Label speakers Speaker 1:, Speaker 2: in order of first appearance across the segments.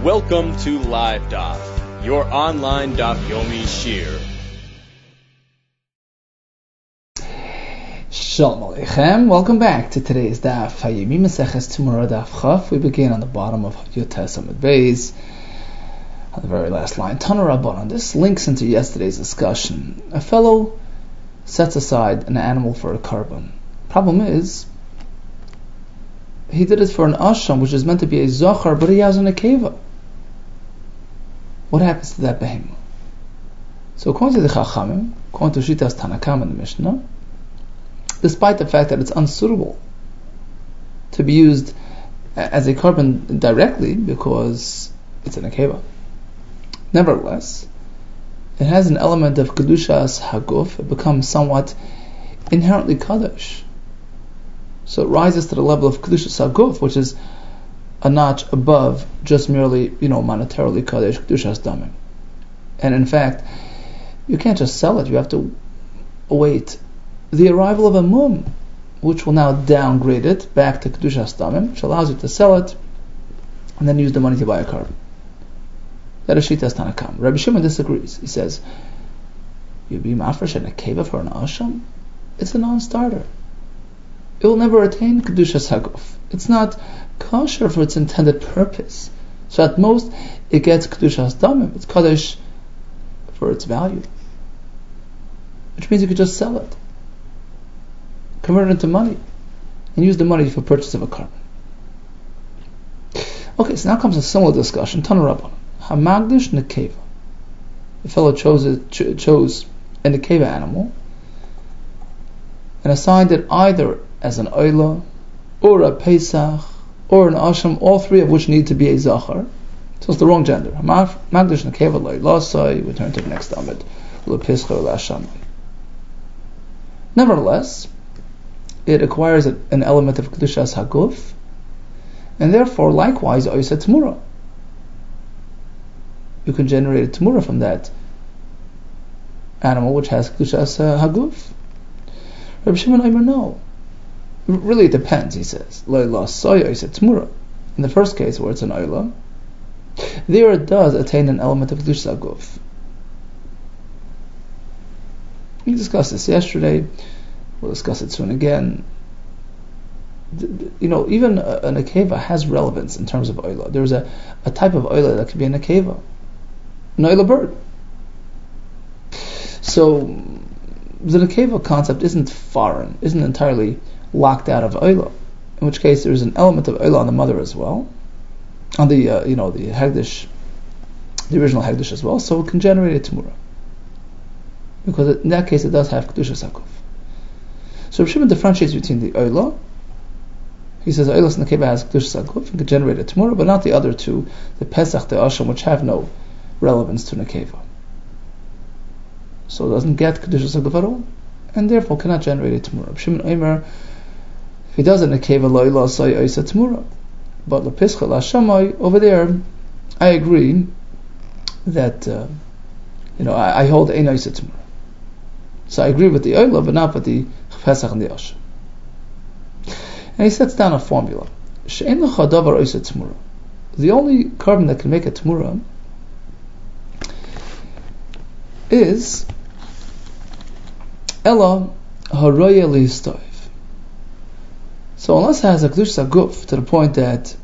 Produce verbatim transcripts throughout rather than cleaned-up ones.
Speaker 1: Welcome to Live Daf, your online Daf Yomi Shir.
Speaker 2: Shalom Aleichem. Welcome back to today's Daf Hayimi Maseches Tumura Daf Chaf. We begin on the bottom of Yotes Amud Beis, on the very last line. Tana Rabbanan. This links into yesterday's discussion. A fellow sets aside an animal for a korban. Problem is, he did it for an asham, which is meant to be a zachar, but he has an akeva. What happens to that behemoth? So according to the Chachamim, according to Shitas Tanakam in the Mishnah, despite the fact that it's unsuitable to be used as a korban directly because it's an akeva, nevertheless, it has an element of kedushas haguf. It becomes somewhat inherently kaddish. So it rises to the level of kedushas haguf, which is a notch above just merely, you know, monetarily kaddish kedushas damim. And in fact, you can't just sell it. You have to await the arrival of a mum, which will now downgrade it back to kedushas damim, which allows you to sell it and then use the money to buy a korban. That is Shitas Tanakam. Rabbi Shimon disagrees. He says, "You be mafresh and a keva for an asham? It's a non-starter. It will never attain kedushas haguf. It's not kosher for its intended purpose. So at most, it gets kedushas damim. It's kaddish for its value, which means you could just sell it, convert it into money, and use the money for purchase of a korban." Okay, so now comes a similar discussion. Tana Rabbanan. Hamagdish nekeva. The fellow chose a, ch- chose a nekeva animal and assigned it either as an oila, or a pesach, or an asham, all three of which need to be a zachar. So it's the wrong gender. Hamagdish nekeva lo'ilasai. We turn to the next amid. Lepischa le'ashamai. Nevertheless, it acquires an element of kedushas haguf, and therefore, likewise, oisa tmura. You can generate a tmura from that animal which has kedushas uh, haguf. Rabbi Shimon Omer, no. Really, it depends. He says, lo'ila soy oisa tmura. In the first case, where it's an oila, there it does attain an element of kedushas haguf. We discussed this yesterday. We'll discuss it soon again. You know, even an akeva has relevance in terms of oila. There's a, a type of oila that could be an akeva, an oila bird. So the akeva concept isn't foreign, isn't entirely locked out of oila. In which case, there's an element of oila on the mother as well, on the uh, you know the hagdish, the original hagdish as well. So it can generate a tmura, because in that case it does have kedushas haguf. So Rav Shimon differentiates between the oila. He says oilas nekeva has kedushas haguf and can generate a tmura, but not the other two, the pesach, the asham, which have no relevance to nekeva. So it doesn't get kedushas haguf at all, and therefore cannot generate a tmura. Rav Shimon Omer, if he does a nekeva lo'ilah soy oisa tmura, but lepischa la'ashamai, over there, I agree that uh, you know I, I hold ein oisa tmura. So I agree with the oila, but not with the pesach and the asham. And he sets down a formula. She'en lecha davar oisa tmura. The only korban that can make a tmura is ela haroya lihistoiv. So unless it has a kedushas haguf to the point that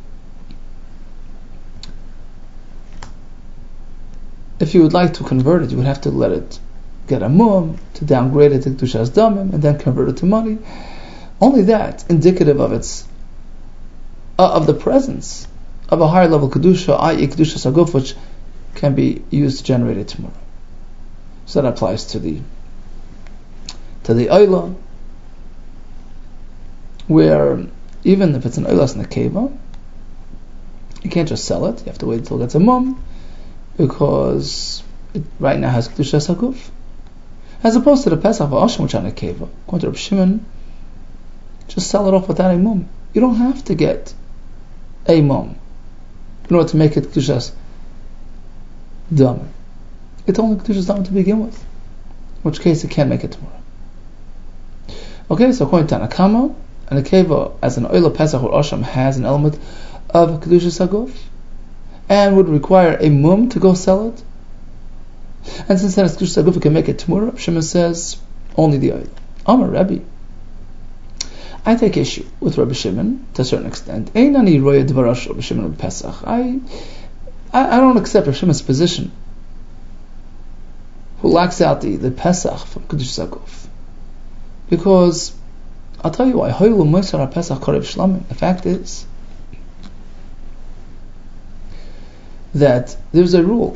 Speaker 2: if you would like to convert it, you would have to let it get a mum to downgrade it to kedushas damim and then convert it to money. Only that indicative of its uh, of the presence of a higher level kedusha, that is, kedushas haguf, which can be used to generate a tmura. So that applies to the to the oila, where even if it's an oilas nekeva, you can't just sell it. You have to wait until it gets a mum, because it right now has kedushas haguf. As opposed to the pesach v'asham, which are nekeva, according to Reb Shimon, just sell it off without a mum. You don't have to get a mum in order to make it kedushas damim. It's only kedushas damim to begin with, in which case it can't make it tomorrow. Okay, so according to Tanakama, an akeva as an oila pesach or asham has an element of kedushas haguf, and would require a mum to go sell it. And since then it's Kedushas HaGuf, it can make it Tmura, Shimon says only the oil. Amar Rabbi, I take issue with Rabbi Shimon to a certain extent. Einani roya dvarash Rabbi Shimon Pesach. I, I, I don't accept Rabbi Shimon's position, who lacks out the, the Pesach from Kedushas HaGuf. Because, I'll tell you why. The fact is that there's a rule.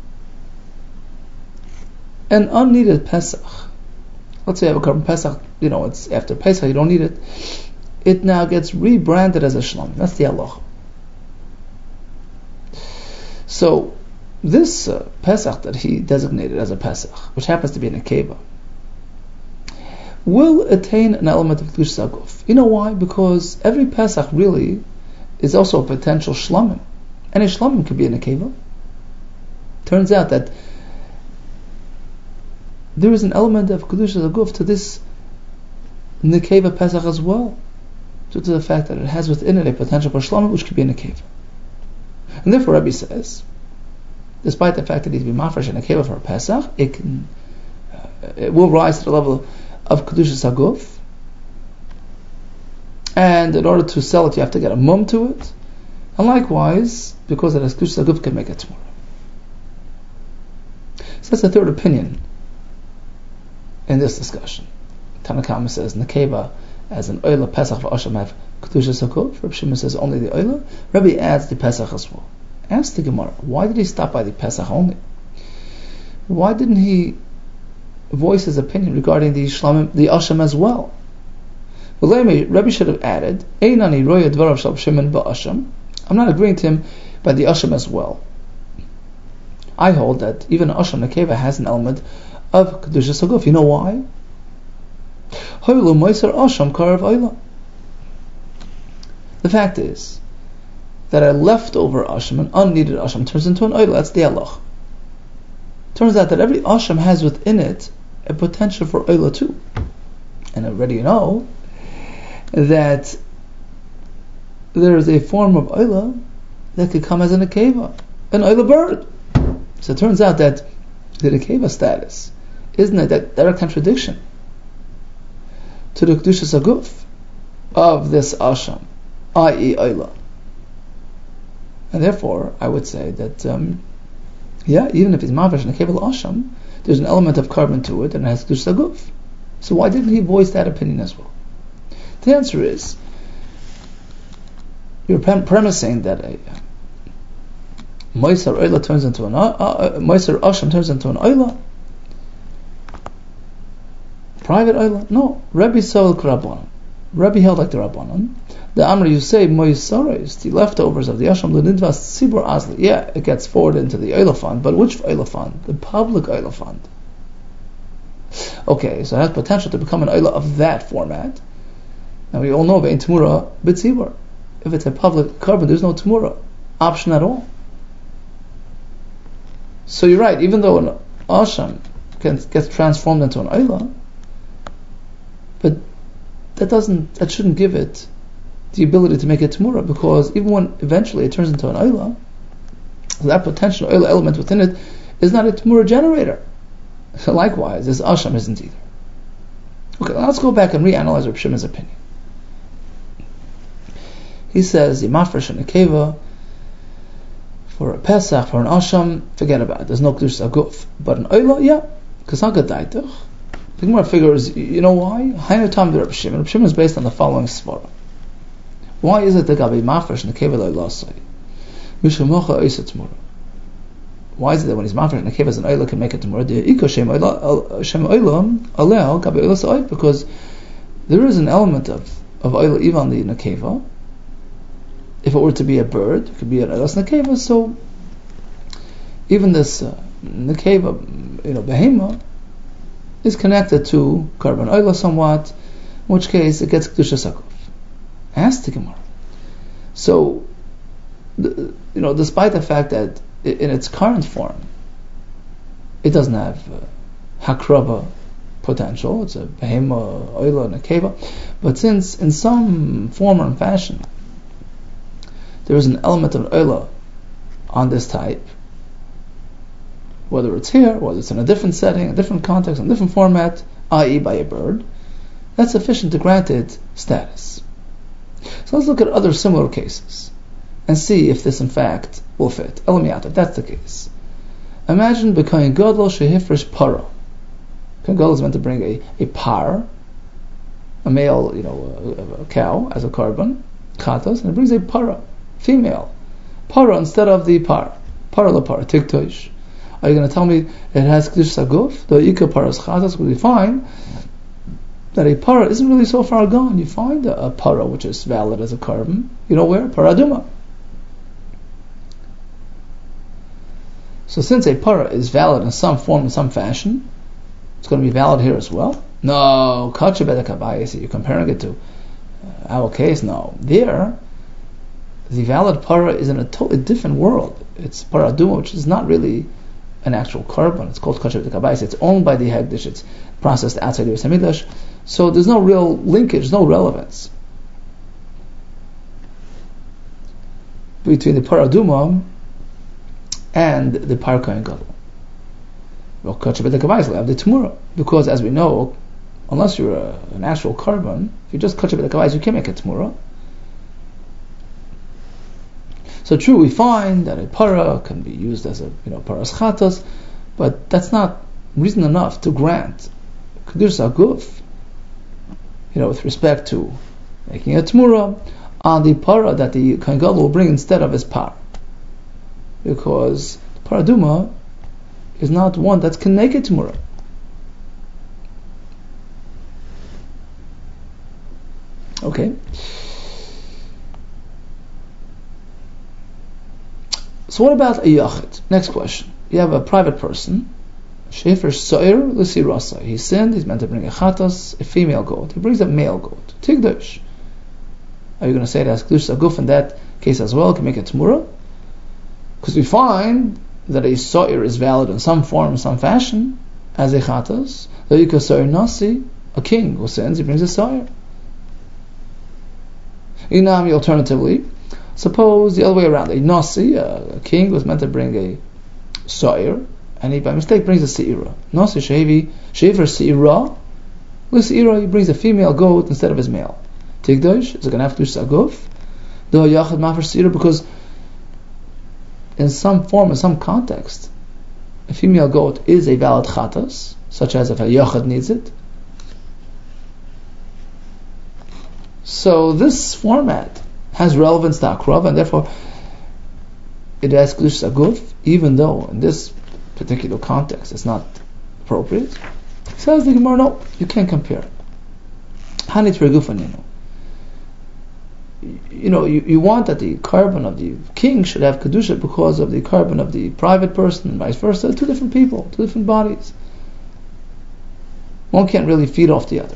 Speaker 2: An unneeded Pesach, let's say you have a carbon Pesach, you know, it's after Pesach, you don't need it, it now gets rebranded as a Shlam. That's the halacha. So, this uh, Pesach that he designated as a Pesach, which happens to be in a Nekeva, will attain an element of Kedushas HaGuf. You know why? Because every Pesach really is also a potential Shlamim. Any Shlamim could be in a Nekeva. Turns out that there is an element of Kedushas HaGuf to this Nekeva Pesach as well, due to the fact that it has within it a potential for Shlamim which could be a Nekeva. And therefore Rabbi says, despite the fact that it needs to be mafresh in a Nekeva for a Pesach, it can, uh, it will rise to the level of Kedushas HaGuf, and in order to sell it you have to get a mum to it, and likewise, because it has Kedushas HaGuf, can make it tomorrow. So that's the third opinion in this discussion. Tanakama says Nekeva as an Oila Pesach v'Asham have Kedushas HaGuf. Rabbi Shimon says only the Oila. Rabbi adds the Pesach as well. Ask the Gemara, why did he stop by the Pesach only? Why didn't he voice his opinion regarding the Shlamim, the Asham as well? Well, Rabbi should have added, Einani roya dvarav shel Shimon ba'Asham. I'm not agreeing to him by the Asham as well. I hold that even Asham Nekeva has an element of Kedushas HaGuf. You know why? Hoylu moiser Asham karav Oila. The fact is that a leftover Asham, an unneeded Asham, turns into an Oila. That's the halach. Turns out that every Asham has within it a potential for Oila too. And already you know that there is a form of Oila that could come as an Nekeva, an Oila bird. So it turns out that the Nekeva status isn't a direct contradiction to the Kedushas HaGuf of this Asham, that is. Oila. And therefore, I would say that, um, yeah, even if it's Mavresh Nekeva Asham, there's an element of carbon to it and it has Kedushas HaGuf. So why didn't he voice that opinion as well? The answer is, you're premising that a Moiser Oila turns into an uh, uh, Moiser Asham turns into an Oila, private Oila. No, Rabbi Sol Rabbanan. Rabbi held like the Rabbanan. The Amr, you say Moisaris, the leftovers of the Asham L'Nidvas Tzibur Azli. Yeah, it gets forwarded into the Oila fund, but which Oila fund? The public Oila fund. Okay, so it has potential to become an Oila of that format. Now we all know Ve'in Tmura B'Tzibur. If it's a public carbon, there's no Tmura option at all. So you're right, even though an Asham can get transformed into an Oila, but that doesn't, that shouldn't give it the ability to make it Tmura, because even when eventually it turns into an Oila, that potential Oila element within it is not a Tmura generator. So likewise, this Asham isn't either. Okay, let's go back and reanalyze Reb Shimon's opinion. He says, Yimafresh and Nekeva, for a Pesach, for an Asham, forget about it. There's no Kedushas HaGuf. But an Oila, yeah, Kasaka Daitach. The Gemara figures, you know why? Hainu Tam Reb Shimon. Reb Shimon is based on the following svara. Why is it that Gabi Mafresh and Nekeva Loilasai? Mishamocha Oisa Tmura. Why is it that when he's Mafresh and Nekeva as an Oila can make it Tmura? The Iko Shem Oila Aleo Gabi Oilasai, because there is an element of, of Oila even on the Nekeva. If it were to be a bird, it could be an Oilas Nekeva, so even this uh, Nekeva, you know, Behema, is connected to carbon Oila somewhat, in which case it gets Kedushas HaGuf. Ask the Gemara. So, the, you know, despite the fact that in its current form, it doesn't have uh, Hakrava potential, it's a Behema, Oila, Nekeva, but since in some form or fashion there is an element of Oila on this type, whether it's here, whether it's in a different setting, a different context, a different format, that is by a bird, that's sufficient to grant it status. So let's look at other similar cases and see if this in fact will fit. Elamiyat, if that's the case. Imagine B'Kohen Gadol shehifresh para. Kohen Gadol is meant to bring a, a par, a male, you know, a, a cow as a korban, chatos, and it brings a para, female. Para instead of the par. Para la para, tiktoish. Are you going to tell me it has Kedush Saguf? The Ika Paras Chatas, we find that a para isn't really so far gone. You find a, a para which is valid as a korban. You know where? Paraduma. So since a para is valid in some form, in some fashion, it's going to be valid here as well? No, Kacha B'Dek Habayis, you're comparing it to uh, our case? No. There, the valid para is in a totally different world. It's Paraduma, which is not really an actual korban. It's called Kacha B'Dek Habayis. It's owned by the Hekdesh. It's processed outside the Beis Hamikdash. So there's no real linkage, no relevance between the Paraduma and the Par Kohen Gadol. Well, Kacha B'Dek Habayis have the Tmura, because as we know, unless you're a, an actual korban, if you just Kacha B'Dek Habayis, you can't make a Tmura. So true, we find that a para can be used as a, you know, paras chatas, but that's not reason enough to grant Kedush Saguf, you know, with respect to making a Tmura on the para that the Kohen Gadol will bring instead of his par. Because Paraduma is not one that can make a Tmura. Okay. So what about a yachid? Next question. You have a private person, shefer soir l'sirasa. He sinned. He's meant to bring a chatas, a female goat. He brings a male goat. Tigdosh. Are you going to say that as Kedush Saguf in that case as well? Can make a Tmura? Because we find that a soir is valid in some form, in some fashion, as a chatas. The yika soir nasi, a king who sins, he brings a soir. Inami, alternatively, suppose the other way around. A nasi, a king, was meant to bring a soir, and he by mistake brings a seira. Nasi shevi shever seira. With seira, he brings a female goat instead of his male. Tigdosh is going to have to do saguf. Do yachad mafar seira, because in some form, in some context, a female goat is a valid chatas, such as if a yachad needs it. So this format has relevance to akrav, and therefore it has Kedush Saguf, even though in this particular context it's not appropriate. Says the Gemara, no, you can't compare. Hanit Regufaninu. You know, you, you want that the korban of the king should have Kedusha because of the korban of the private person, and vice versa. Two different people, two different bodies. One can't really feed off the other.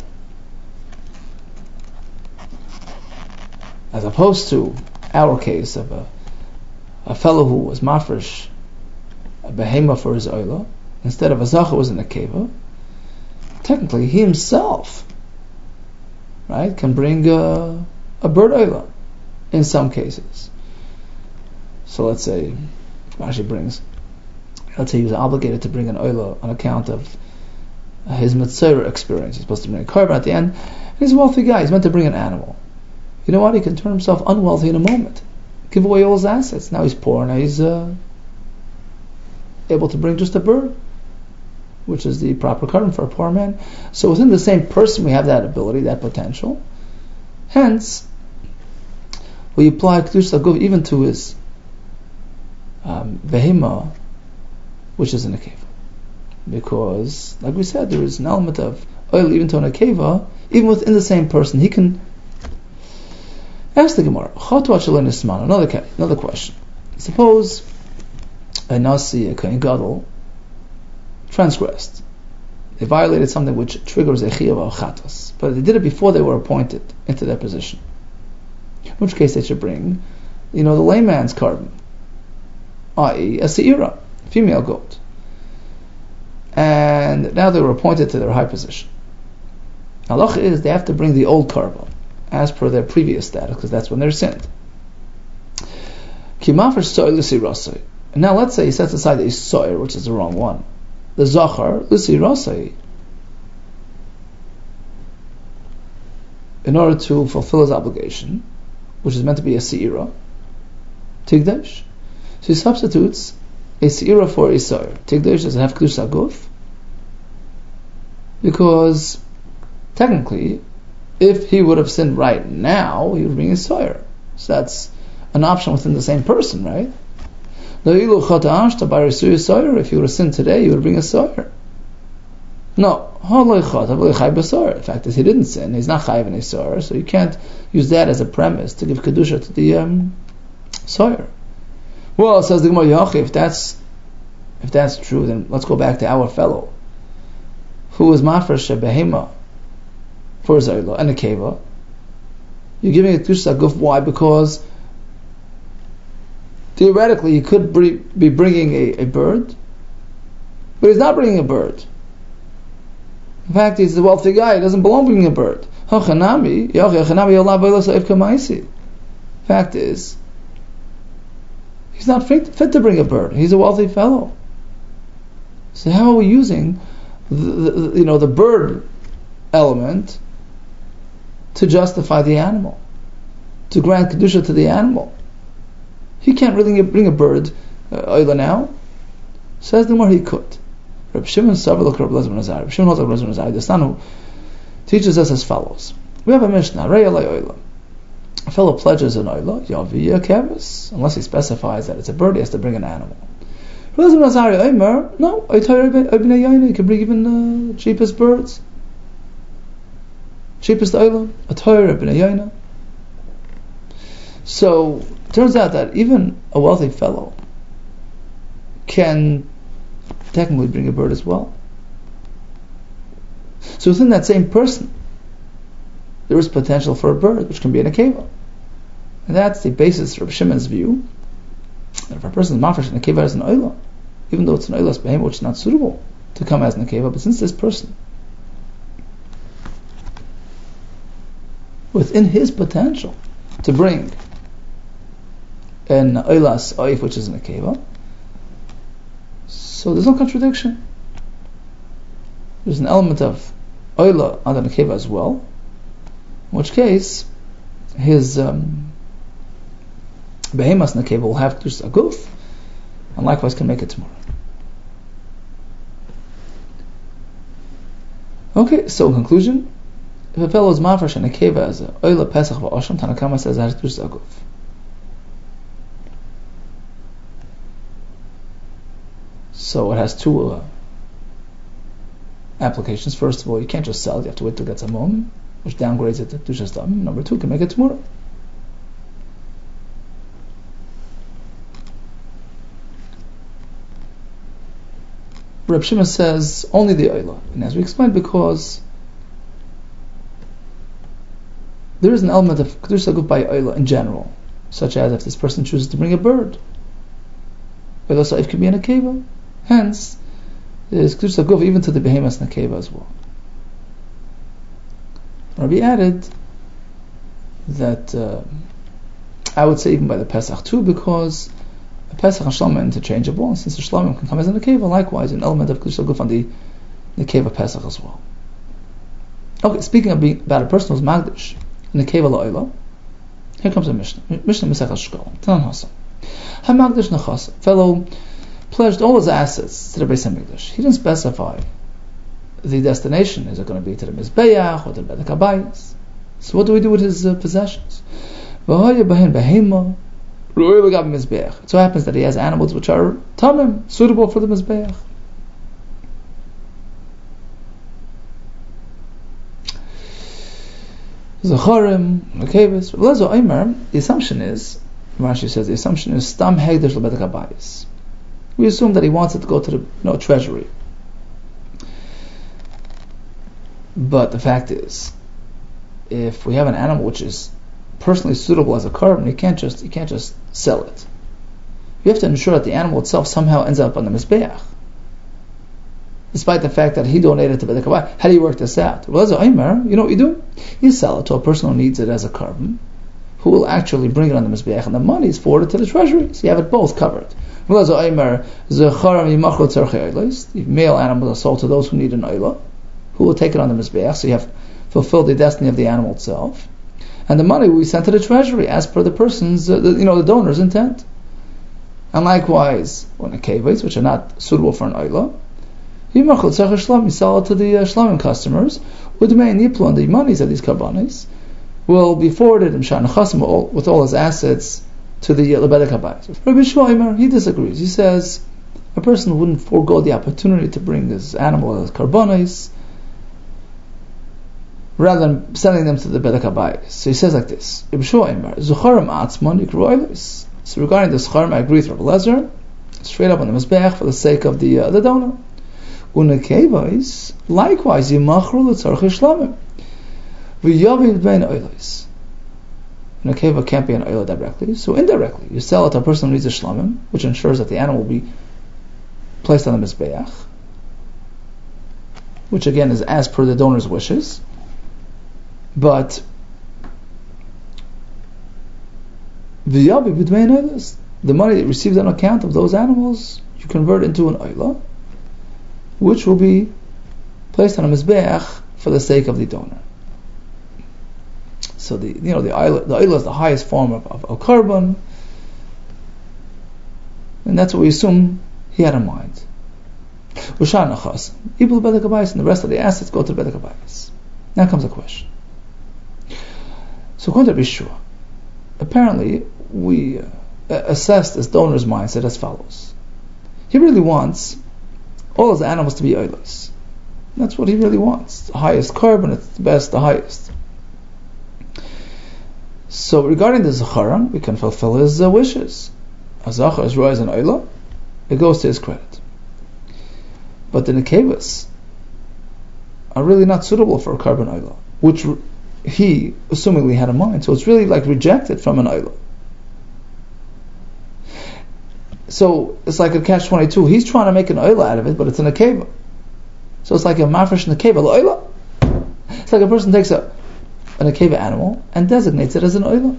Speaker 2: As opposed to our case of a, a fellow who was mafresh, a behema for his oila, instead of a zacha was in a keva, technically he himself, right, can bring a, a bird oila in some cases. So let's say Rashi brings, let's say he was obligated to bring an oila on account of his mitzvah experience. He's supposed to bring a korban at the end. He's a wealthy guy. He's meant to bring an animal. You know what? He can turn himself unwealthy in a moment. Give away all his assets. Now he's poor. Now he's uh, able to bring just a bird, which is the proper korban for a poor man. So within the same person we have that ability, that potential. Hence, we apply Kedush Saguf even to his um, behema, which is in a keva. Because, like we said, there is an element of oil even to an akeva, even within the same person. He can ask the Gemara, another another question. Suppose a Nasi, a Kohen Gadol, transgressed. They violated something which triggers a chiyuv or chatos, but they did it before they were appointed into their position. In which case they should bring, you know, the layman's korban, that is, a seira, female goat. And now they were appointed to their high position. Halacha is they have to bring the old korban as per their previous status, because that's when they're sinned. Kimafresh soy lisi rasai. And now let's say he sets aside a soy, which is the wrong one. The zachar lisi rasai, in order to fulfill his obligation, which is meant to be a seira, tigdash. So he substitutes a seira for a soy. Tigdash doesn't have kedusha guf, because technically, if he would have sinned right now, he would bring a soy. So that's an option within the same person, right? If you would have sinned today, you would bring a soyer. No, the fact is he didn't sin. He's not chayiv in a soyer, so you can't use that as a premise to give kedusha to the um, soyer. Well, says the Gemara, if that's if that's true, then let's go back to our fellow who was mafresh behema for zayla and a keva. You're giving a kedusha guf. Why? Because theoretically, he could be bringing a, a bird, but he's not bringing a bird. In fact, he's a wealthy guy. He doesn't belong bringing a bird. Fact is, he's not fit, fit to bring a bird. He's a wealthy fellow. So how are we using the, the, you know, the bird element to justify the animal, to grant kedusha to the animal? He can't really bring a bird uh, now. Says the more he could. Reb Shimon Savar look Reb Elazar ben Azariah. Reb Shimon holds Reb Elazar ben Azariah. The Stanu teaches us as follows. We have a Mishnah. Rei alei oila. A fellow pledges an oila. Yavi kevis. Unless he specifies that it's a bird, he has to bring an animal. Reb Elazar ben Azariah. Omer. No. Oitayr ibn Yayna. You can bring even the uh, cheapest birds. Cheapest oila. Oitayr ibn Yayna. So it turns out that even a wealthy fellow can technically bring a bird as well. So within that same person, there is potential for a bird, which can be in a keva. And that's the basis of Shimon's view. That if a person is mafresh in a keva as an oila, even though it's an oilas behem, which is not suitable to come as an keva, but since this person, within his potential to bring an oilas oif, which is in a keva, so there's no contradiction. There's an element of oila under the keva as well, in which case his um, behemas in the keva will have just a goof, and likewise can make it tomorrow. Okay, so in conclusion, if a fellow is mafresh in a keva as a oila pesach va'osham, Tanakama says that it's just a goof. So it has two uh, applications. First of all, you can't just sell it; you have to wait till it gets a mum, which downgrades it to dushas dam. Number two, you can make it tomorrow. Reb Shimon says only the oila, and as we explained, because there is an element of kedusha guf by oila in general, such as if this person chooses to bring a bird, oila saif can be in a keva. Hence, there is kedusha guf even to the behemoths in the keva as well. Rabbi added that uh, I would say even by the Pesach too, because the Pesach and Shlomim are interchangeable, and since the Shlomim can come as in the keva, likewise an element of kedusha guf on the the keva Pesach as well. Okay, speaking of being, about a person who's magdish in the keva la'oila, here comes a Mishnah. Mishnah Masechah Shkol. Tanan Hasan. Ha magdish nachas, fellow pledged all his assets to the Beis Hamikdash. He didn't specify the destination. Is it going to be to the Mizbeach or to the Bedek Habayis? So what do we do with his uh, possessions? It so happens that he has animals which are tamim, suitable for the Mizbeach. Zacharim, Mekebis. The assumption is, Rashi says, the assumption is Stam Hegdesh Lebedek Habayis. We assume that he wants it to go to the you know, treasury. But the fact is, if we have an animal which is personally suitable as a carbon, you can't just you can't just sell it. You have to ensure that the animal itself somehow ends up on the Mizbeach, despite the fact that he donated to Bedek Habayis. How do you work this out? Well, as a Omer, you know what you do? You sell it to a person who needs it as a carbon, who will actually bring it on the Mizbeach, and the money is forwarded to the treasury. So you have it both covered. The male animals are sold to those who need an oila, who will take it on the Mizbeach, so you have fulfilled the destiny of the animal itself. And the money will be sent to the treasury as per the person's, uh, the, you know, the donor's intent. And likewise, when the kevets, which are not suitable for an oila, you sell it to the uh, shlamim customers, with the main niplu, and the monies of these karbanis will be forwarded with all his assets to the lebedek habayis. Rabbi Shloimer, he disagrees. He says a person wouldn't forego the opportunity to bring his animal as karbanis rather than sending them to the bedek habayis. So he says like this: Rabbi Shloimer, zucharim atzmon yikru oilos. So regarding the zucharim, I agree with Rabbi Lezer, straight up on the mizbeach for the sake of the uh, the donor. Unekevais, likewise, yimachru l'tzarchei shlamim. V'yavi b'bein oilos. An akeva can't be an oila directly, so indirectly, you sell it to a person who needs a shlamim, which ensures that the animal will be placed on the mizbeach, which again is as per the donor's wishes. But v'yavi b'bein oilos, the money that received on account of those animals, you convert into an oila, which will be placed on a mizbeach for the sake of the donor. So the you know the oila, the oila is the highest form of, of, of carbon, and that's what we assume he had in mind. Ushanachas, ibul bedek habayis, and the rest of the assets go to the bedek habayis. Now comes a question. So according to Bishua, apparently we uh, assess this donor's mindset as follows: he really wants all his animals to be oilos. That's what he really wants. The highest carbon, it's the best, the highest. So regarding the Zacharam, we can fulfill his uh, wishes. A Zachar is rise an oila, it goes to his credit. But the Nekevas are really not suitable for a carbon oila, which re- he assumingly had in mind. So it's really like rejected from an oila. So it's like a catch twenty-two. He's trying to make an oila out of it, but it's an akeva. So it's like a mafresh and akeva. Oila. It's like a person takes a an akeva animal and designates it as an oila.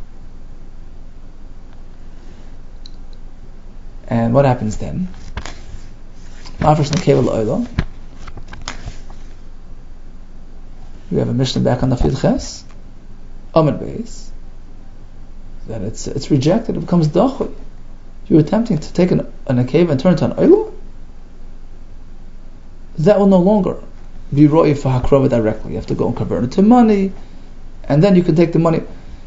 Speaker 2: And what happens then? Mafresh and akeva oila. We have a Mishnah back on the Fid Ches, Amid Beis, that it's it's rejected. It becomes dachui. You're attempting to take an, an akeva and turn it to an oila? That will no longer be roi for hakrava directly. You have to go and convert it to money, and then you can take the money.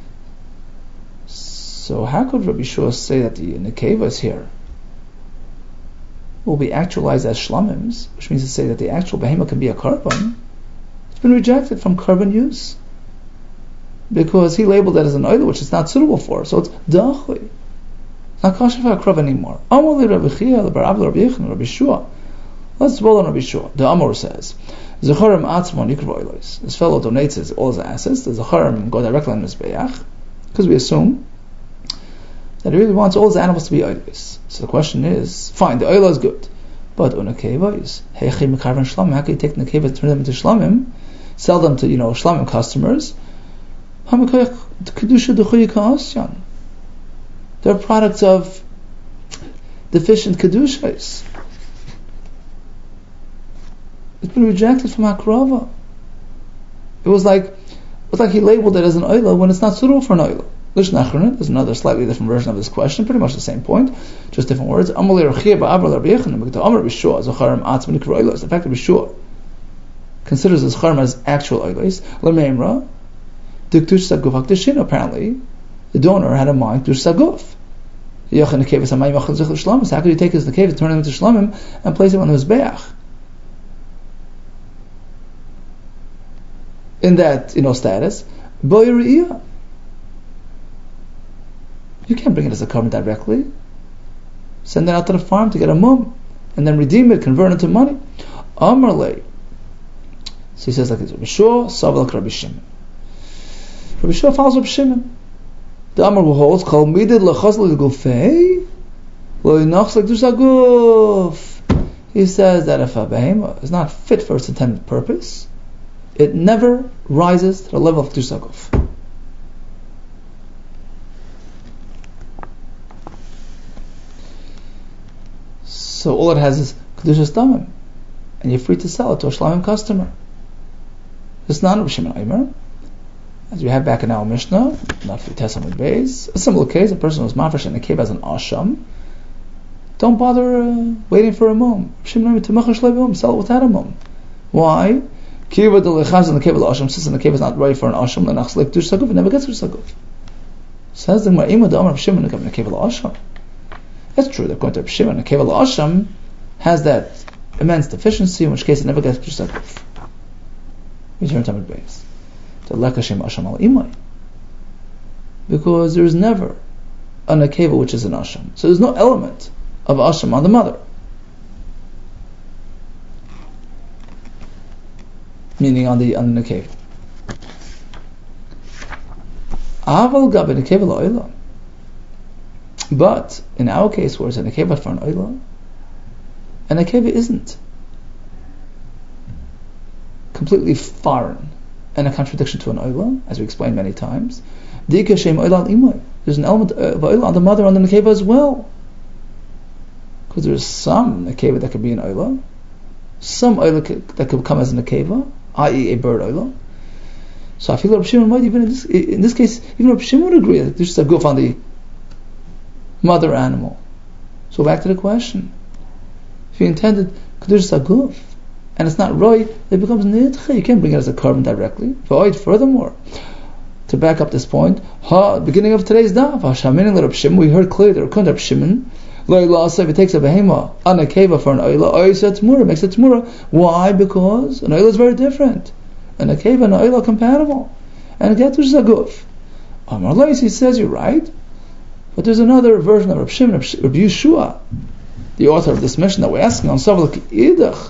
Speaker 2: So how could Rabbi Shua say that the nekevas here will be actualized as shlamims, which means to say that the actual behemah can be a carbon? It's been rejected from carbon use because he labeled it as an oila, which it's not suitable for. So it's dachui. Not kosher for hakrav anymore. Amali Rabbi Chia, the Barabla Rabbi Yechon, Rabbi Shua. Let's dwell on Rabbi Shua. The Amor says, Zecharim atzmon yikru oilos. This fellow donates his, all his assets. The Zecharim go directly on his mizbeach, because we assume that he really wants all his animals to be oilos. So the question is, fine, the oila is good, but unakeva is heichi mekarven shlamim. How can you take the nekeva and turn them into shlamim, sell them to you know shlamim customers? Hamakayach kedusha dechuyi ka'asyan. They're products of deficient kedushas. It's been rejected from Hakrava. It was like it was like he labeled it as an oila when it's not suitable for an oila. There's another slightly different version of this question, pretty much the same point, just different words. The fact that Bishua considers this charm as actual oilas, apparently the donor had in mind dush saguf. How could you take his nekeva, turn him into shlamim, and place him on the mizbeach? In that, you know, status, you can't bring it as a carbon directly. Send it out to the farm to get a mum, and then redeem it, convert it into money. Amarle. So he says like this: Rabbi Shua, Saval Rabbi Shimon. Rabbi Shua follows Rabbi Shimon. The Amar holds called midid lechazal legufei lo yinachs like dusaguf. He says that if a behemah is not fit for its intended purpose, it never rises to the level of dusaguf. So all it has is Kedushas Damim, and you're free to sell it to a Shlamim customer. It's not Rav Shimon Omer. As we have back in our Mishnah, not for Tesam with Beis. A similar case, a person who's mafresh in a cave as an asham, don't bother uh, waiting for a mum. Sell it without a mum. Why? Kiva the lechaz in the cave of the asham, since the cave is not ready for an asham, then achslik dush saguf, it never gets dush saguf. Says the Gemara, the Amar of Shimon in the cave of the asham. That's true. That according to Shimon, the cave of the asham has that immense deficiency, in which case it never gets dush saguf. We turn to Tamid Beis. Because there is never an akeva which is an asham. So there's no element of asham on the mother. Meaning on the on the akeva. Aval gab an akeva la'oila. But in our case, where it's an akeva for an oila, an akeva isn't completely foreign and a contradiction to an oila, as we explained many times. There's an element of oila on the mother on the nekeva as well, because there's some nekeva that could be an oila, some oila that could come as a nekeva, that is a bird oila. So I feel Rav Shimon might even in this, in this case, even Rav Shimon would agree that there's just a goof on the mother animal. So back to the question: if you intended there's a goof, and it's not right, it becomes nidcha. You can't bring it as a carbon directly. Furthermore, to back up this point, ha, beginning of today's daf, we heard clearly that according to Rav Shimon, if it takes a behema on a keva for an oila, oisa tmura makes it tmura. Why? Because an oila is very different. And a keva and an oila are compatible, and it gets a guf. Amar Leis, he says you're right, but there's another version of Rav Shimon, Rav Yeshua, the author of this mission that we're asking on Savlik Idach.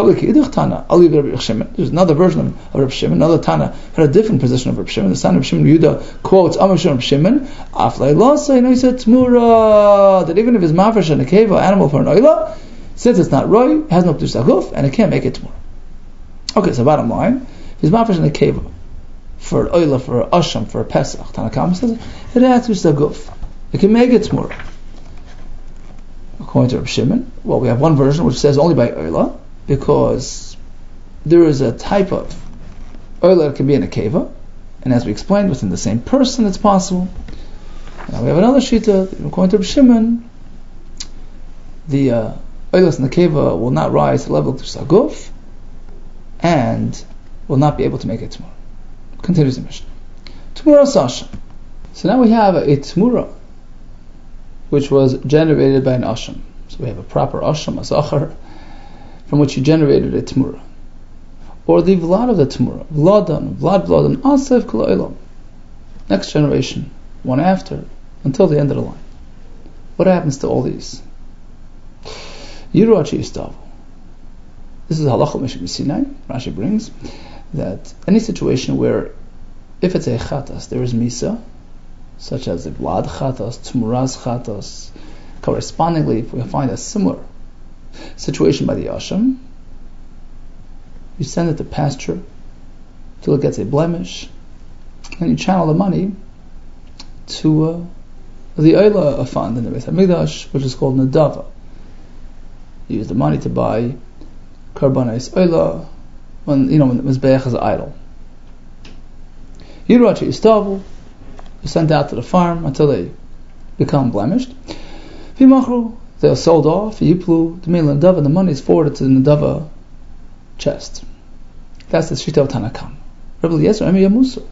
Speaker 2: There's another version of Rav Shimon, another Tana had a different position of Rav Shimon. The son of Shimon Yehuda quotes Amar Rav Shimon, Aflei Lasa, and he said Tmura, that even if it's mafresh and a keva animal for an oila, since it's not roy, it has no p'tus aguf, and it can't make it Tmura. Okay, so bottom line, if it's mafresh and a keva for an oila, for an asham, for a pesach, Tanakam says it has p'tus aguf. It can make it Tmura. According to Rav Shimon, well, we have one version which says only by oila, because there is a type of oila that can be in a keva, and as we explained, within the same person it's possible. Now we have another shita, according to Rav Shimon, the uh, oilas in the keva will not rise to the level of saguf, and will not be able to make it tmura. Continues the Mishnah. Tmura sasha. So now we have a, a tmura, which was generated by an asham. So we have a proper asham, a zachar, from which you generated a tmura, or the vlad of the tmura, vladan, vlad, vladan, asef kol olam. Next generation, one after, until the end of the line. What happens to all these? Yiruachi istav. This is halacha Mishim Sinai. Rashi brings that any situation where, if it's a chatas, there is misa, such as a vlad chatas, tmuras chatas. Correspondingly, if we find a similar situation by the asham, you send it to pasture till it gets a blemish, and you channel the money to uh, the oila fund in the Beit HaMikdash, which is called nadava. You use the money to buy karbanis oila when you know when the mizbeach is idle. Yiruachi istavu, you send out to the farm until they become blemished. V'machru, they are sold off. Yiplu the meal nadava, and the money is forwarded to the nadava chest. That's the shita of Tanakam. Rabbi Eliezer Emi Yamusa.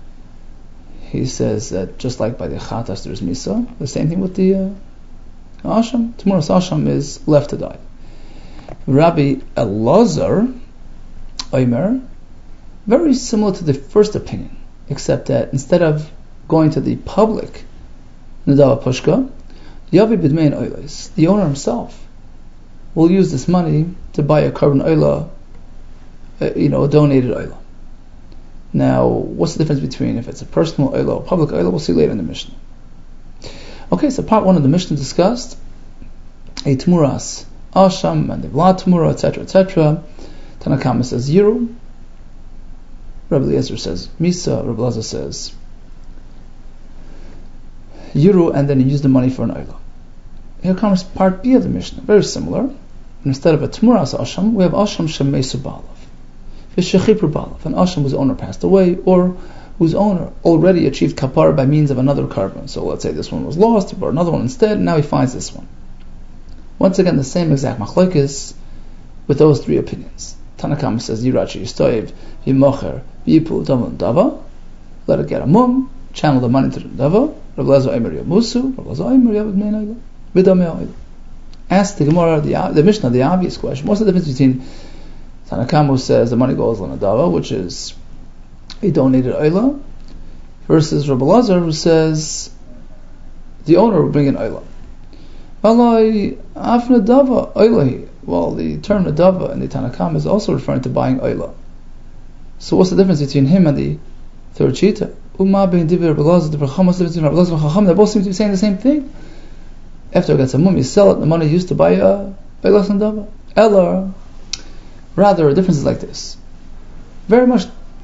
Speaker 2: He says that just like by the chatas there's misa, the same thing with the uh, asham. Tomorrow's asham is left to die. Rabbi Elazar Omer, very similar to the first opinion, except that instead of going to the public nadava pushka, Yavi b'dmein oilos, the owner himself will use this money to buy a carbon oila, uh, you know, a donated oila. Now, what's the difference between if it's a personal oila or public oila? We'll see later in the Mishnah. Okay, so part one of the Mishnah discussed a tmuras asham and the vlad tmura, et cetera, et cetera. Tanakama says yiru. Rabbi Eliezer says misa. Rabbi Elazar says yiru, and then he used the money for an oila. Here comes part B of the Mishnah, very similar. Instead of a Tmuras Asham, we have Asham Shemesu Balav. V'shechipur Balav, an Asham whose owner passed away, or whose owner already achieved kapara by means of another carbon. So let's say this one was lost, he brought another one instead, and now he finds this one. Once again, the same exact machlokes with those three opinions. Tanakam says, Yirachi Yistoyev, V'mocher, V'yipu, Davan, Dava, let it get a mum, channel the money to the Dava, Rav Lezer Eimer Yamusu, Rav Lezer Eimer Yavad Mein Oila, V'damei Oila. Ask the Gemara, the, the Mishnah, the obvious question. What's the difference between Tanakam who says the money goes on a Dava, which is a donated Oila, versus Rav Lezer who says the owner will bring an Oila. Well, the term Nadava in the Tanakam is also referring to buying Oila. So what's the difference between him and the third Shita? They both seem to be saying the same thing. After it gets a mum, you sell it, the money used to buy a Oila Nadava. Ella, rather, the difference is like this. Very much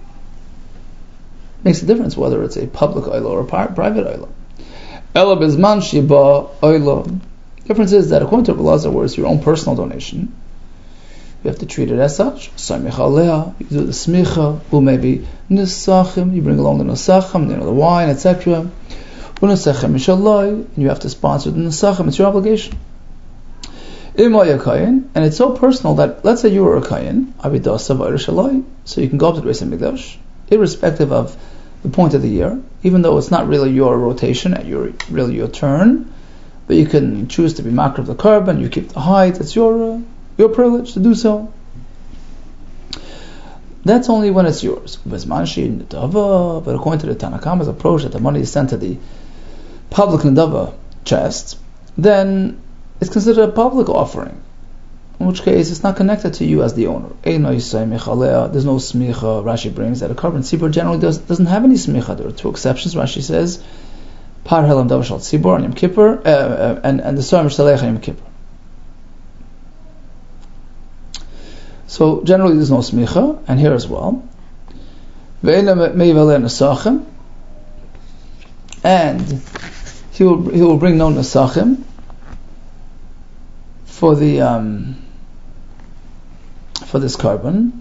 Speaker 2: makes a difference whether it's a public Oila or a private Oila. Ella bizman shiba Oila. The difference is that according to Rabbi Lazar, where it's your own personal donation, you have to treat it as such. Samich aleha, you do the smicha, or maybe nisachim, you bring along the nisachim, you know, the wine, et cetera. Unisachem mishalai, and you have to sponsor the nisachim. It's your obligation. Imay kayin, and it's so personal that let's say you were a kayin, avidasav shalai, so you can go up to the Beis Hamikdash, irrespective of the point of the year, even though it's not really your rotation and your really your turn. But you can choose to be makar of the carbon, you keep the height, it's your uh, your privilege to do so. That's only when it's yours. But according to the Tanakama's approach that the money is sent to the public Nadava chest, then it's considered a public offering, in which case it's not connected to you as the owner. There's no smicha. Rashi brings that a carbon tzibur generally does, doesn't have any smicha. There are two exceptions. Rashi says, Par helam davar shal tzibur on Yom Kippur, uh, uh, and and the soim shaleich on Yom Kippur. So generally there's no smicha, and here as well. And he will he will bring no nesachim for the um, for this carbon.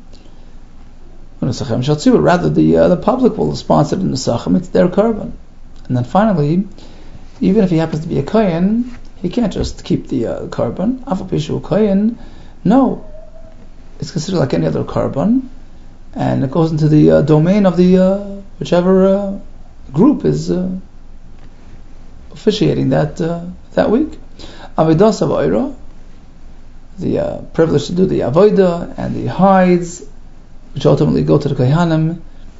Speaker 2: Rather, the uh, the public will sponsor the nesachim. It's their carbon. And then finally, even if he happens to be a kohen, he can't just keep the uh, carbon. Afapishu kohen, no, it's considered like any other carbon, and it goes into the uh, domain of the uh, whichever uh, group is uh, officiating that uh, that week. Avodas avoira, the uh, privilege to do the avoda and the hides, which ultimately go to the kohanim.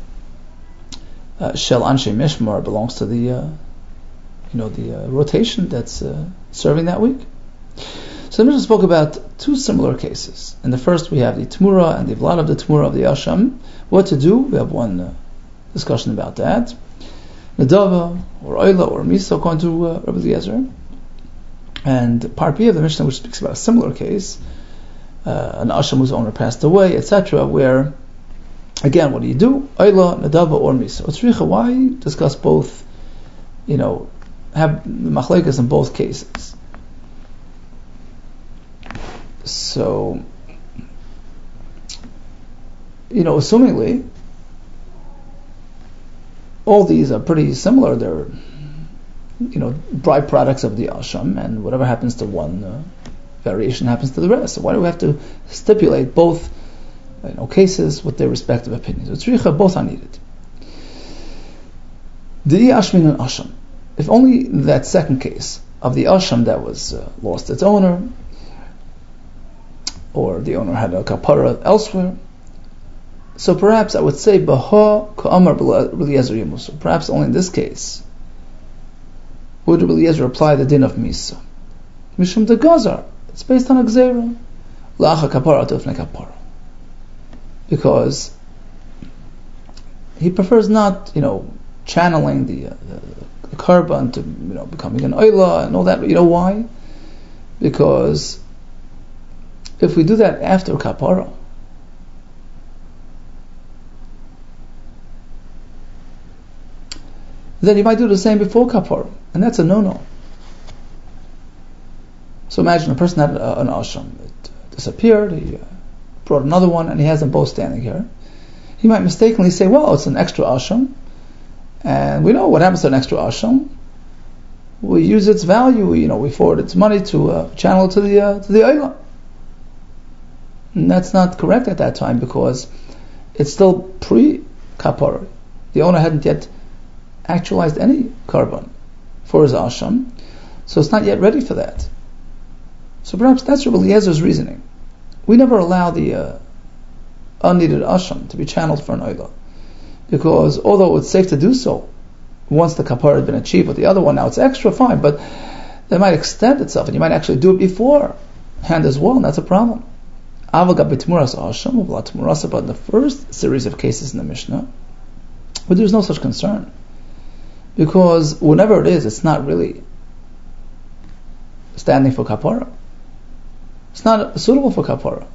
Speaker 2: Shel Anshe Mishmar belongs to the, uh, you know, the uh, rotation that's uh, serving that week. So the Mishnah spoke about two similar cases. In the first, we have the Tmura and the Vlad of the Tmura of the Asham. What to do? We have one uh, discussion about that. Nadava or Oila or Misa according to uh, Rabbi Eliezer. And part B of the Mishnah, which speaks about a similar case, uh, an Asham whose owner passed away, et cetera, where again, what do you do? Oila, Nadava, or Misa. Utzricha, why discuss both, you know, have the machlekes in both cases? So, you know, assumingly, all these are pretty similar. They're, you know, byproducts of the Asham, and whatever happens to one uh, variation happens to the rest. So why do we have to stipulate both, you know, cases with their respective opinions? Utzricha, both are needed. The Ashmin and Asham. If only that second case of the Asham that was uh, lost its owner, or the owner had a kapara elsewhere, so perhaps I would say Baha Ka'amar B'Eliezer Yemusu. Perhaps only in this case would Eliezer apply the din of Misa. Mishum de Gazar. It's based on a Gzeira. La'acha kapara tufne kapara. Because he prefers not, you know, channeling the, uh, the, the carbon to, you know, becoming an oila and all that. You know why? Because if we do that after kapara, then you might do the same before kapara, and that's a no-no. So imagine a person had a, an asham. It disappeared, he uh, brought another one, and he has them both standing here. He might mistakenly say, well, it's an extra asham, and we know what happens to an extra asham. We use its value, we, you know, we forward its money to uh, channel to the uh, to the Oila. And that's not correct at that time, because it's still pre-kapara. The owner hadn't yet actualized any carbon for his asham, so it's not yet ready for that. So perhaps that's Rabbi Eliezer's reasoning. We never allow the uh, unneeded asham to be channeled for an oila, because although it's safe to do so once the kapara had been achieved with the other one, now it's extra, fine, but that might extend itself, and you might actually do it beforehand as well, and that's a problem. But in the first series of cases in the Mishnah, but there's no such concern, because whenever it is, it's not really standing for kapara. It's not suitable for kapara.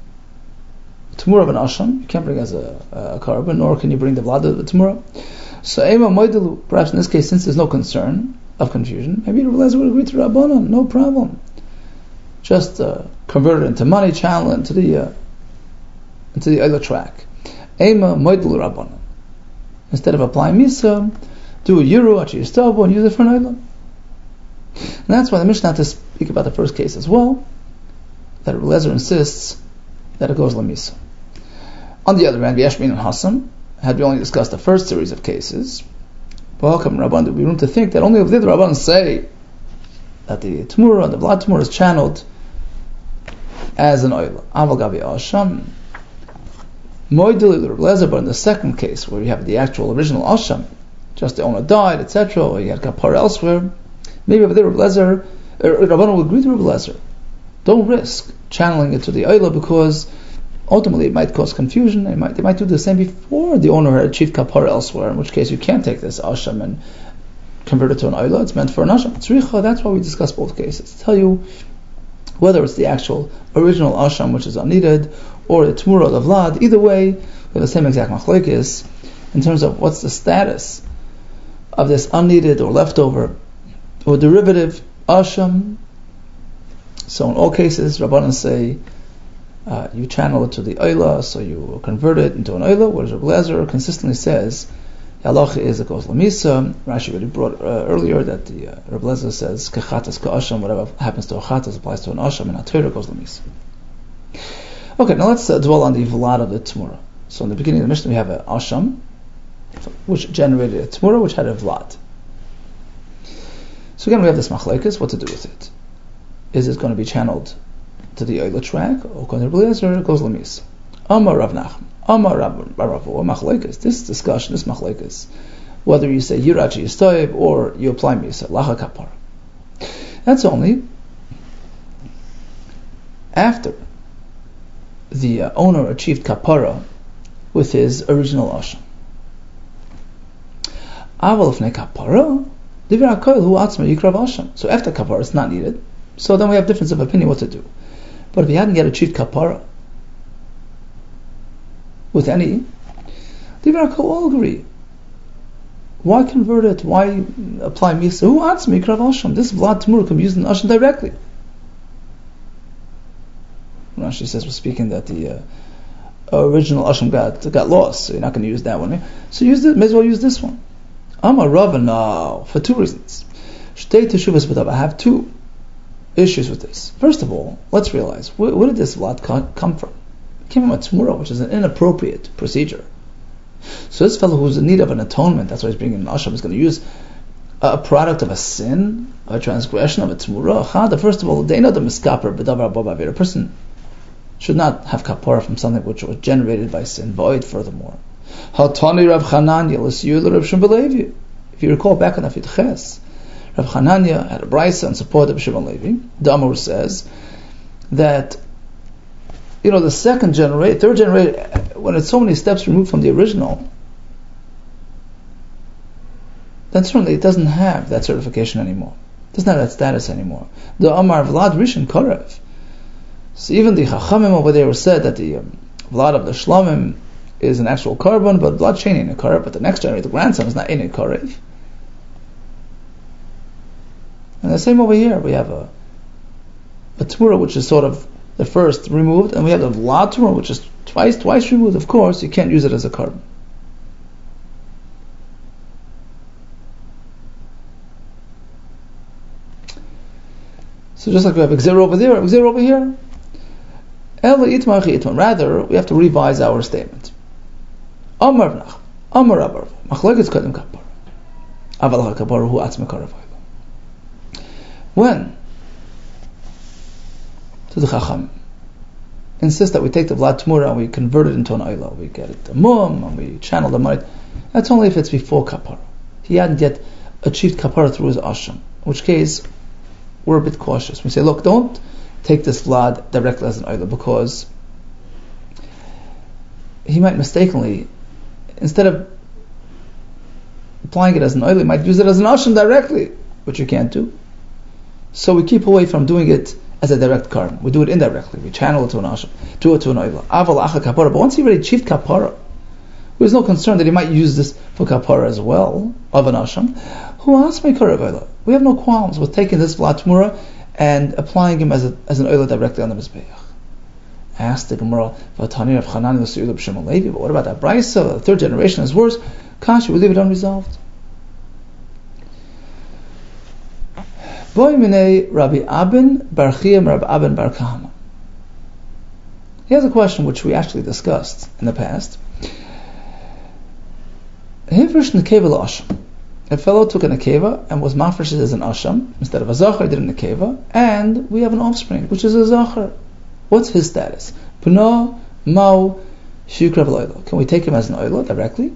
Speaker 2: Tamura of an asham, you can't bring as a, a carbon, nor can you bring the vlad of the tamura. So ema moidilu, perhaps in this case, since there's no concern of confusion, maybe Rabbi Eliezer would agree to Rabbanan, no problem. Just uh, convert it into money, channel it into the uh, into the other track. Ema moidilu Rabbanan. Instead of applying misa, do a euro, actually stavo, and use it for an island. And that's why the Mishnah had to speak about the first case as well, that Rabbi Eliezer insists that it goes lamisa. On the other hand, Yashmin and Hassan, had we only discussed the first series of cases, welcome Rabban, there would be room to think that only if the Rabban say that the Tamura, the Vlad Tamura, is channeled as an oil. Aval Gabi Asham. Moidili Rabbi Eliezer, but in the second case, where you have the actual original Asham, just the owner died, et cetera, or you had kapar elsewhere, maybe over there Rabbi Eliezer, Rabban would agree to Rabbi Eliezer. Don't risk channeling it to the oila, because ultimately it might cause confusion. They might, they might do the same before the owner had achieved kapara elsewhere, in which case you can't take this asham and convert it to an oila. It's meant for an asham. Tzricha, that's why we discuss both cases. To tell you whether it's the actual original asham, which is unneeded, or the tmura, the vlad. Either way, we have the same exact machlekes in terms of what's the status of this unneeded or leftover or derivative asham. So in all cases, Rabbanan say uh, you channel it to the oila, so you convert it into an oila, whereas Rabbi Eliezer consistently says halacha is it goes lamisa. Rashi already brought uh, earlier that the uh, Rabbi Eliezer says kechatas ka'asham, whatever happens to a chatas applies to an asham, and a Torah goes lamisa. Okay, now let's uh, dwell on the vlad of the tmura. So in the beginning of the Mishnah we have an asham, which generated a tmura, which had a vlad. So again we have this machlekes, what to do with it. Is it going to be channeled to the oila track, or according to Rabbi Eliezer, it goes lamis? Amar Rav Nachman, Amar Rav Rav, or machlekes. This discussion, this machlekes, whether you say yirachi yistoyib or you apply misa lacha kapar. That's only after the uh, owner achieved kapara with his original asham. Aval ifnei kapara, divir hakoil hu atzma yikrav asham. So after kapara, it's not needed. So then we have difference of opinion what to do. But if he hadn't yet achieved kapara with any, the Yirakal all agree. Why convert it? Why apply misa? Who asks me krav asham? This vlad tamur can be used in asham directly. Rashi says we're speaking that the uh, original asham got got lost, so you're not going to use that one. So use it. May as well use this one. Amar Rava, no, for two reasons. Shtei teshuvas b'dav. I have two issues with this. First of all, let's realize, where, where did this vlad come from? It came from a tmura, which is an inappropriate procedure. So this fellow who's in need of an atonement, that's why he's bringing an asham, is going to use a product of a sin, of a transgression, of a tmura. First of all, they know the miskaper b'davar b'avir. A person should not have kapara from something which was generated by sin, void furthermore. Hatani Rav Chananya l'siyul Rav Shimon Levi. If you recall back on the Ches, Rav Chananya had a brisa in support of Shimon Levi. The Amor says that, you know, the second generation, third generation, when it's so many steps removed from the original, then certainly it doesn't have that certification anymore. It doesn't have that status anymore. The Amar Vlad Rishon Korev. So even the Chachamim over there said that the um, Vlad of the Shlomim is an actual korban, but Vlad Sheni in a Korev, but the next generation, the grandson, is not in a Korev. And the same over here, we have a a Tmura which is sort of the first removed, and we have the Vlad Tmura which is twice, twice removed, of course, you can't use it as a carbon. So just like we have Xer over there, Xer over here, rather, we have to revise our statement. Amar v'nach, Amar Abar, Machlokes Kodim Kapara, Aval HaKapara Hu Atzme Karev Oila. When to the Chacham insist that we take the Vlad Tmura and we convert it into an Oila, we get it the Mum and we channel the Mait, that's only if it's before Kapara. He hadn't yet achieved Kapara through his Asham, in which case we're a bit cautious. We say, look, don't take this Vlad directly as an Oila, because he might mistakenly, instead of applying it as an Oila, he might use it as an Asham directly, which you can't do. So we keep away from doing it as a direct carbon. We do it indirectly. We channel it to an Asham, do it to an Oila. Aval Acha Kapara. But once he already achieved Kapara, there's no concern that he might use this for Kapara as well, of an Asham. Who asked me Karev Oila? We have no qualms with taking this Vlad Tmura and applying him as, a, as an Oila directly on the Mizbeach. Asked the Gemara, Vatani of Chanani L'Suyul B'Shem Levi, but what about that Brisa? The third generation is worse. Kashi, we leave it unresolved. Boy Minei Rabbi Abin Bar Chiyam Rabbi Abin Bar Kahama. Here's a question which we actually discussed in the past. Hivrish Nekeva L'Asham. A fellow took an Nekeva and was mafresh as an Asham instead of a Zachar, did a Nekeva, and we have an offspring which is a Zachar. What's his status? Puna Mao Shukra V'Loilo. Can we take him as an Oilo directly?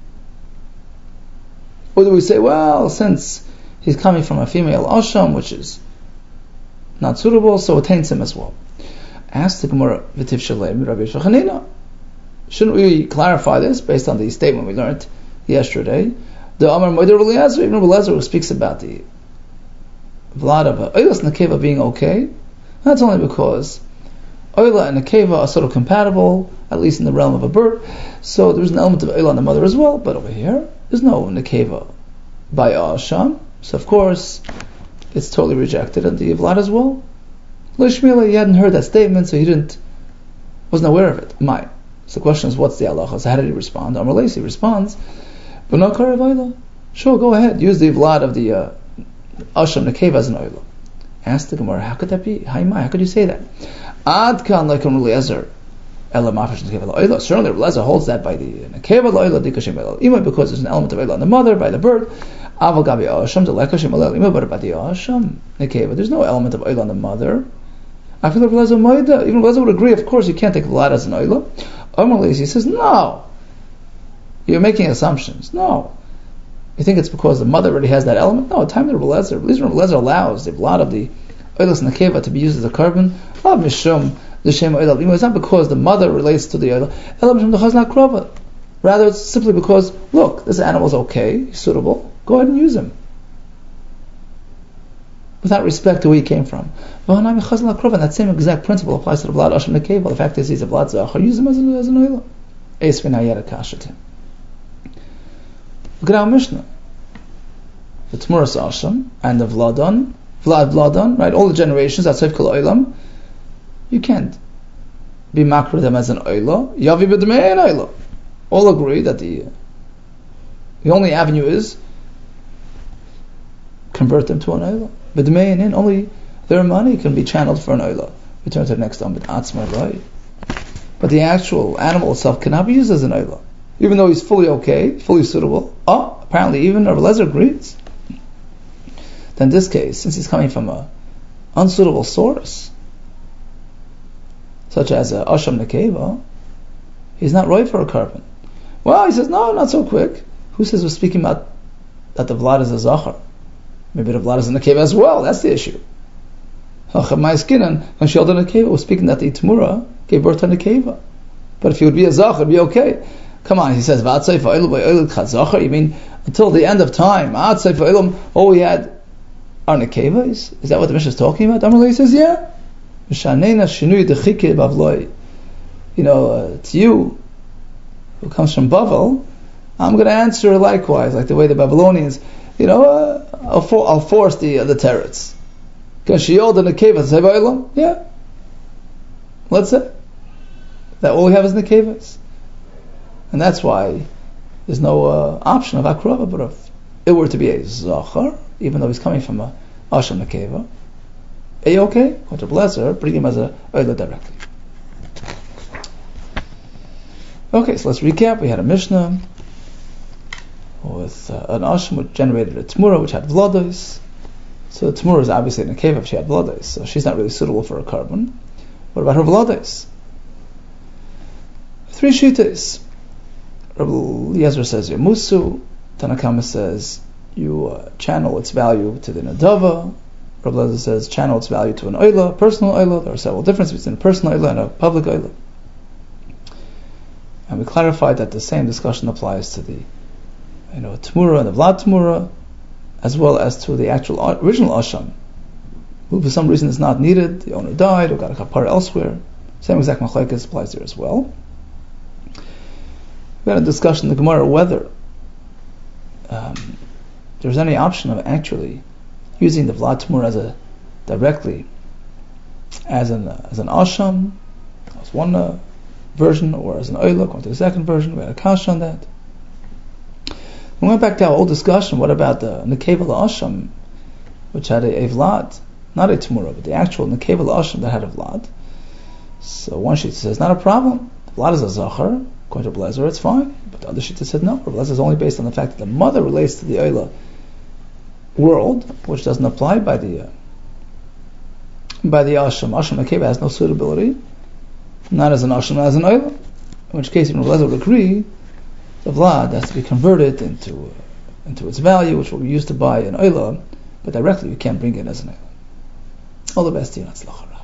Speaker 2: Or do we say, well, since he's coming from a female Asham, which is not suitable, so it taints him as well? Ask the Gemara, V'tiv Shalem, Rabbi Shachanina. Shouldn't we clarify this based on the statement we learned yesterday? The Amar Moeder Eliezer, Ibn Eliezer, who speaks about the Vlad of Oilas and Nekeva being okay, that's only because Oila and Nekeva are sort of compatible, at least in the realm of a bird, so there's an element of Oila on the mother as well, but over here, there's no Nekeva by Asham, so of course, it's totally rejected, and the Vlad as well. Lishmila, he hadn't heard that statement, so he didn't, wasn't aware of it. My. So the question is, what's the halacha? So how did he respond? Amar Leisi responds, but no Karev Oila. Sure, go ahead. Use the Vlad of the uh, Asham Nekeva as an Oila. Ask the Gemara, how could that be? How could you say that? Ad kan lekom Eliezer ela mafresh Nekeva Oila. Certainly, Eliezer holds that by the Nekeva Oila dikashim Oila Ima, because there's an element of Oila on the mother by the bird. Aval gabi Asham the lekashim Oila Ima, but about the Asham Nekeva, there's no element of Oila on the mother. I feel like Eliezer Moida. Even Eliezer would agree. Of course, you can't take Vlad as an Oila. Amar Leisi says no. You're making assumptions. No. You think it's because the mother already has that element? No, time of Eliezer. Eliezer allows the blood of the Oilas Nekeva to be used as a carbon. It's not because the mother relates to the Oila. Rather, it's simply because, look, this animal's okay, he's suitable, go ahead and use him. Without respect to where he came from. And that same exact principle applies to the blood Asham Nekeva. The fact is, he's a blood Zachar, use him as an, as an Oila. Look at our Mishnah. The Tmuras Asham and the Vladon, Vlad Vladon, right? All the generations, that's Seif Kol Oilam. You can't be makro them as an Oila. Yavi b'dmei an Oila. All agree that the the only avenue is convert them to an Oila. B'dmei and in only their money can be channeled for an Oila. Return to the next one, but Atzma right. But the actual animal itself cannot be used as an Oila. Even though he's fully okay, fully suitable. Oh, apparently even Rav Eliezer agrees. Then in this case, since he's coming from a unsuitable source, such as a Asham Nekeva, he's not right for a carbon. Well, he says, no, not so quick. Who says we're speaking about that the Vlad is a Zachar? Maybe the Vlad is a Nekeva as well, that's the issue. My skin, when she held a Nekeva, was speaking that the Tmura gave birth to a Nekeva. But if he would be a Zachar, it'd be okay. Come on, he says, you mean until the end of time, all we had are Nekevas? Is that what the Mishnah is talking about? Amalei says, yeah. You know, uh, it's you who comes from Bavel. I'm going to answer likewise, like the way the Babylonians, you know, uh, I'll, for, I'll force the uh, the teretz. Can she yield in the Nekeva Seba Olam? Yeah. Let's say that all we have is Nekevas. And that's why there's no uh, option of Akrava, but if it were to be a Zachar, even though he's coming from a Asham Nekeva, a okay, to bless her, bring him as a Oila directly. Okay, so let's recap. We had a Mishnah with uh, an Asham which generated a Tmura which had Vlados. So the Tmura is obviously in a cave if she had Vlados, so she's not really suitable for a carbon. What about her Vlados? Three Shitas. Rabbi Eliezer says Yamusu. Tanakama says you uh, channel its value to the Nadava. Rabbi Eliezer says channel its value to an Oila, personal Oila. There are several differences between a personal Oila and a public Oila. And we clarified that the same discussion applies to the you know, Tmura and the Vlad Tmura, as well as to the actual original Asham, who for some reason is not needed, the owner died, or got a kapara elsewhere. Same exact machlekes applies there as well. We had a discussion in the Gemara whether um, there's any option of actually using the Vlad Tmura as a directly as an uh, as an Asham, as one uh, version, or as an Oila, according to the second version. We had a kasha on that. We went back to our old discussion. What about the Nekeva Asham, which had a, a Vlad, not a Tmura, but the actual Nekeva Asham that had a Vlad? So one sheet says not a problem. The Vlad is a Zachar, according to Blazer, it's fine. But the other sheet said no. Blazer is only based on the fact that the mother relates to the Oila world, which doesn't apply by the uh, by the Asham. Asham Nekeva has no suitability, not as an Asham, not as an Oila. In which case, even Blazer would agree. The Vlad has to be converted into uh, into its value, which will be used to buy an Oila, but directly you can't bring it as an Oila. All the best to you, Natzlachara.